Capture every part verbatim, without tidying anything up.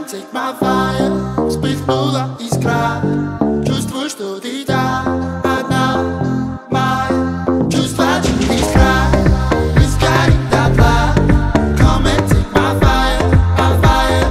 and take my fire. Вспыхнула искра. Чувствую, что ты там одна. Моя чувства через край. Мы сгорим дотла. Come and take my fire, my fire,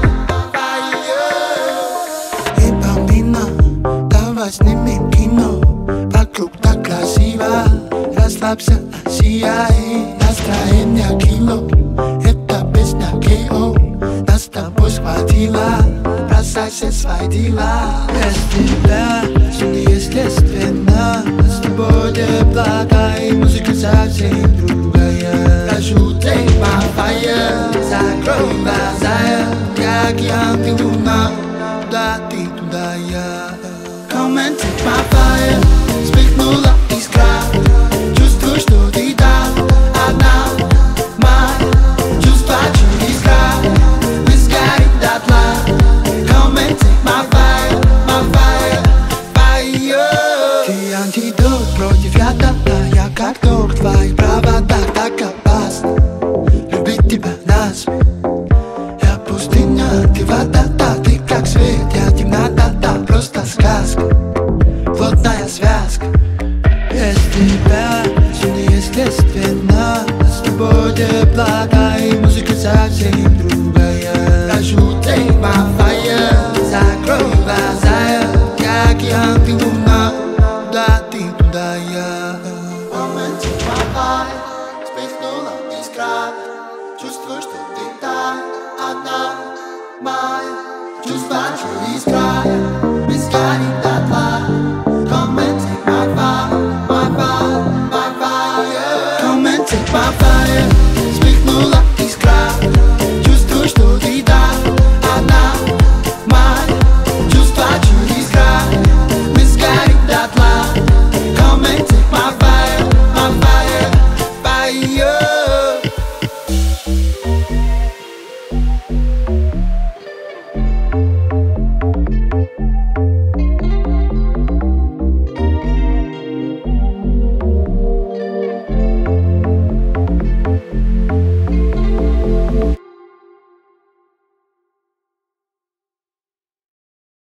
fire. И помимо, давай снимем кино. Вокруг так красиво. Расслабься, сияй. Настроение кило. Это песня кей о. Нас с тобой схватила. Бросай все свои дела. Без тебя все неестественно. С тобой благо и музыка совсем другая. Прошу, take my fire. Закрой глаза, я океан, ты луна. Туда ты, туда я. Come and take my fire. Вспыхнула искра. Чувствую, что ты там одна. Мои чувства через край. Мы сгорим дотла. Come and take my fire, my fire, fire. Ты антидот против яда, а я как ток. Твои провода так опасны. Любить тебя нас. Я пустыня, ты вода, да. Ты как свет, я темнота, да. Просто сказка, плотная связка. Без тебя все неестественно. С тобой благо и музыка совсем другая. Прошу, take my fire. Закрой глаза, я океан, ты луна. Туда ты, туда я. Come and take my fire. Вспыхнула искра. Чувствую, что ты там одна. Мои чувства через край. Мы сгорим